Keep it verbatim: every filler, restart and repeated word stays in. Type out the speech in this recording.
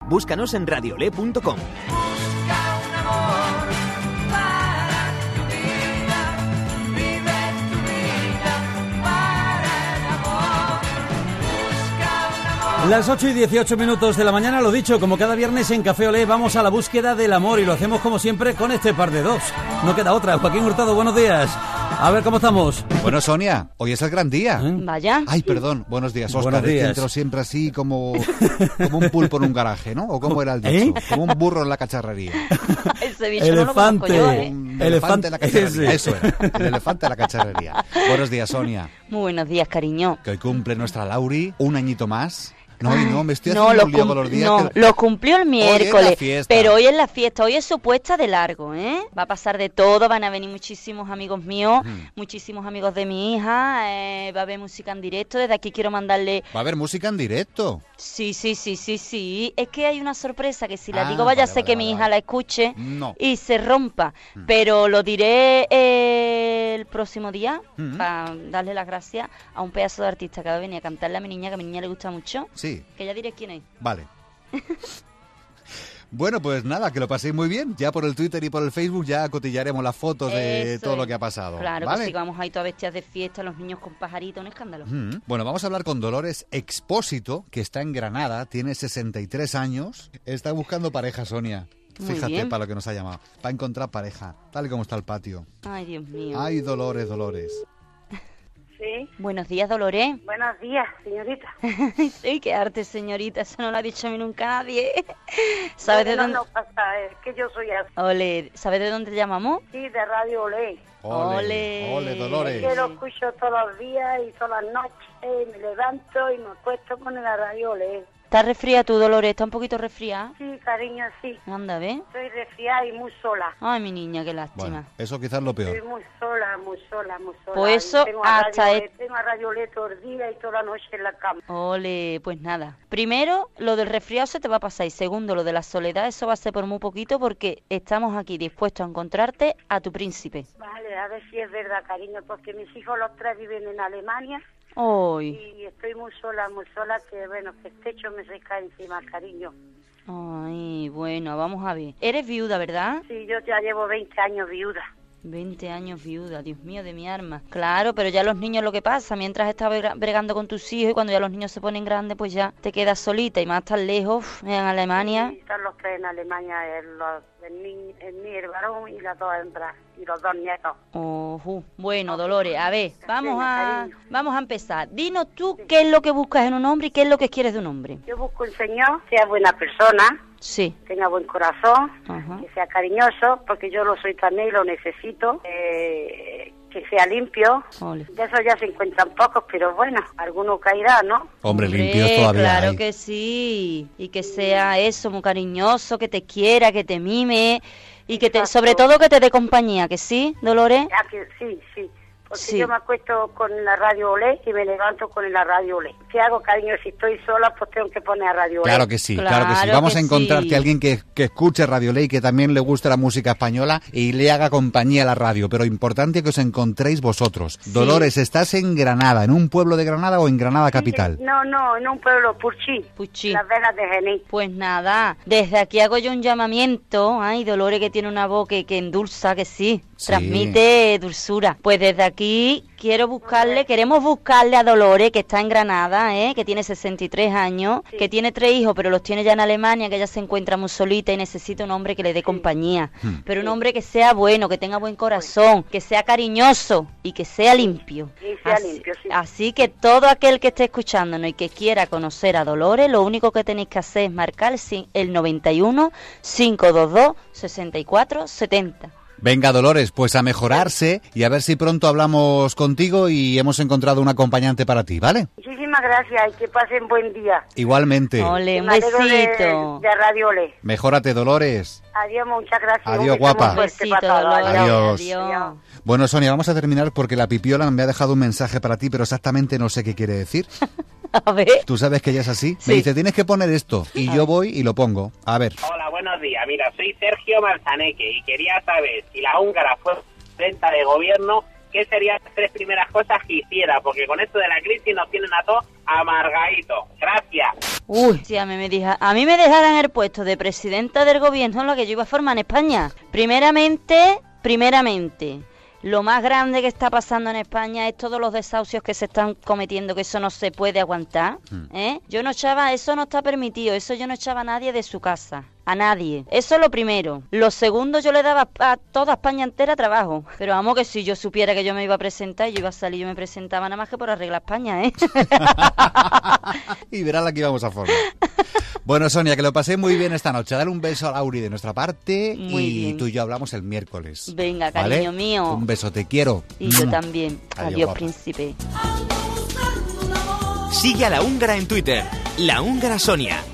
Búscanos en radiolé punto com. Las ocho y dieciocho minutos de la mañana, lo dicho, como cada viernes en Café Olé vamos a la búsqueda del amor y lo hacemos como siempre con este par de dos. No queda otra. Joaquín Hurtado, buenos días. A ver, ¿cómo estamos? Bueno, Sonia, hoy es el gran día. ¿Eh? Vaya. Ay, perdón, buenos días, Óscar. Buenos días. Es que entro siempre así como, como un pulpo en un garaje, ¿no? ¿O cómo era el dicho? ¿Eh? Como un burro en la cacharrería. Ese bicho Elefante. no lo conozco yo, ¿eh? Un Elefante, elefante en la cacharrería, ese. eso era. El elefante en la cacharrería. Buenos días, Sonia. Muy buenos días, cariño. Que hoy cumple nuestra Lauri un añito más. No, y no, me estoy No, haciendo lo, un lío cum- con los días. no, que- lo cumplió el miércoles, fiesta. pero hoy es la fiesta, hoy es su puesta de largo, ¿eh? Va a pasar de todo, van a venir muchísimos amigos míos, Mm. muchísimos amigos de mi hija, eh, va a haber música en directo, desde aquí quiero mandarle... Va a haber música en directo. Sí, sí, sí, sí, sí, es que hay una sorpresa que si la Ah, digo vaya a vale, ser vale, que vale, mi hija vale. la escuche No. y se rompa, Mm. pero lo diré eh, el próximo día Mm. para darle las gracias a un pedazo de artista que va a venir a cantarle a mi niña, que a mi niña le gusta mucho, Sí, que ya diré quién es. vale. Bueno, pues nada, que lo paséis muy bien. Ya por el Twitter y por el Facebook ya cotillaremos las fotos de Eso todo lo es. que ha pasado. Claro, ¿vale? que sí, vamos ahí todas vestidas de fiesta, los niños con pajaritos, un escándalo. Mm. Bueno, vamos a hablar con Dolores Expósito, que está en Granada, tiene sesenta y tres años. Está buscando pareja, Sonia. Muy Fíjate bien. para lo que nos ha llamado. Para encontrar pareja, tal y como está el patio. Ay, Dios mío. Ay, Dolores, Dolores. Sí, Buenos días, Dolores. buenos días, señorita. Sí, qué arte, señorita, eso no lo ha dicho a mí nunca nadie. ¿Sabes de no, dónde? No pasa, es que yo soy así. Ole, ¿sabes de dónde te llamamos? Sí, de Radio Olé. Ole, Ole. ole, Dolores. Que lo escucho todos los días y todas las noches. Me levanto y me acuesto con la Radio Olé. ¿Estás resfriada tú, Dolores? ¿Estás un poquito resfriada? Sí, cariño, sí. Anda, ¿ves? Estoy resfriada y muy sola. Ay, mi niña, qué lástima. Bueno, eso quizás lo Estoy peor. muy sola, muy sola, muy sola. Pues eso, Y tengo a hasta Radio es- Olé, tengo a Radio Olé todo el día y toda la noche en la cama. Ole, pues nada. Primero, lo del resfriado se te va a pasar. Y segundo, lo de la soledad, eso va a ser por muy poquito porque estamos aquí dispuestos a encontrarte a tu príncipe. Vale, a ver si es verdad, cariño, porque mis hijos los tres viven en Alemania. Ay, Y estoy muy sola, muy sola, que bueno, que el techo me se cae encima, cariño. ay, bueno, vamos a ver. Eres viuda, ¿verdad? Sí, yo ya llevo veinte años viuda. veinte años viuda, Dios mío de mi alma. Claro, pero ya los niños lo que pasa, mientras estás brega- bregando con tus hijos y cuando ya los niños se ponen grandes, pues ya te quedas solita y más tan lejos, en Alemania. Y están los tres en Alemania, el, los, el, ni, el, ni- el varón y las dos hembras, y los dos nietos. Ojú. Bueno, Dolores, a ver, vamos Venga, a, cariño. vamos a empezar. Dinos tú qué es lo que buscas en un hombre y qué es lo que quieres de un hombre. Yo busco un señor que sea buena persona, Sí. tenga buen corazón, Ajá. que sea cariñoso, porque yo lo soy también y lo necesito, eh, que sea limpio. Ole. De eso ya se encuentran pocos, pero bueno, alguno caerá, ¿no? Hombre, Hombre, limpios todavía claro hay. que sí. Y que sea eso, muy cariñoso, que te quiera, que te mime y que te, Exacto. sobre todo que te dé compañía, ¿que sí, Dolores? Ya que sí, sí. Porque Sí. yo me acuesto con la Radio Olé y me levanto con la Radio Olé. ¿Qué hago, cariño? Si estoy sola, pues tengo que poner a Radio Olé. Claro que sí, claro, que sí. Claro Vamos que a encontrarte sí. a alguien que, que escuche Radio Ley, que también le guste la música española y le haga compañía a la radio. Pero importante que os encontréis vosotros. Dolores, ¿estás en Granada, en un pueblo de Granada o en Granada capital? No, no, en un pueblo, Purchí. Puchí. Las Vegas de Genil. Pues nada, desde aquí hago yo un llamamiento. Ay, Dolores, que tiene una voz que, que endulza, que sí, Sí. transmite dulzura. Pues desde aquí quiero buscarle, queremos buscarle a Dolores, que está en Granada, ¿eh? Que tiene sesenta y tres años, Sí. que tiene tres hijos, pero los tiene ya en Alemania, que ella se encuentra muy solita y necesita un hombre que le dé compañía. Hmm. Pero un hombre que sea bueno, que tenga buen corazón, que sea cariñoso y que sea limpio. Y sea Así, limpio, sí. así que todo aquel que esté escuchándonos y que quiera conocer a Dolores, lo único que tenéis que hacer es marcar el cin- el noventa y uno, cinco dos dos, sesenta y cuatro, setenta. Venga, Dolores, pues a mejorarse y a ver si pronto hablamos contigo y hemos encontrado un acompañante para ti, ¿vale? Muchísimas gracias y que pasen buen día. Igualmente. Ole, un Me alegro de- besito. De, Radio Olé. Mejórate, Dolores. Adiós, muchas gracias. Adiós, Un beso guapa. muy Un fuerte besito, para todos. Dolores. Adiós. Adiós. Bueno, Sonia, vamos a terminar porque la pipiola me ha dejado un mensaje para ti, pero exactamente no sé qué quiere decir. A ver. Tú sabes que ella es así. Sí. Me dice, tienes que poner esto. Y yo voy y lo pongo. A ver. Hola, buenos días. Mira, soy Sergio Manzaneque y quería saber si la húngara fue presidenta de gobierno, ¿qué serían las tres primeras cosas que hiciera? Porque con esto de la crisis nos tienen a todos amargadito. Gracias. Uy, si a mí, me deja, a mí me dejaran el puesto de presidenta del gobierno, lo que yo iba a formar en España. Primeramente, primeramente, lo más grande que está pasando en España es todos los desahucios que se están cometiendo, que eso no se puede aguantar. ¿eh? Yo no echaba, eso no está permitido, eso yo no echaba a nadie de su casa. A nadie. Eso es lo primero. Lo segundo, yo le daba a toda España entera trabajo. Pero vamos, que si yo supiera que yo me iba a presentar y yo iba a salir, yo me presentaba nada más que por arreglar España, ¿eh? Y verás la que íbamos a formar. Bueno, Sonia, que lo pasé muy bien esta noche. Dale un beso a Lauri de nuestra parte. Muy y bien. tú y yo hablamos el miércoles. Venga, ¿vale? cariño mío. Un beso, te quiero. Y yo también. Adiós, Adiós, guapa. príncipe. Sigue a La Húngara en Twitter, La Húngara Sonia.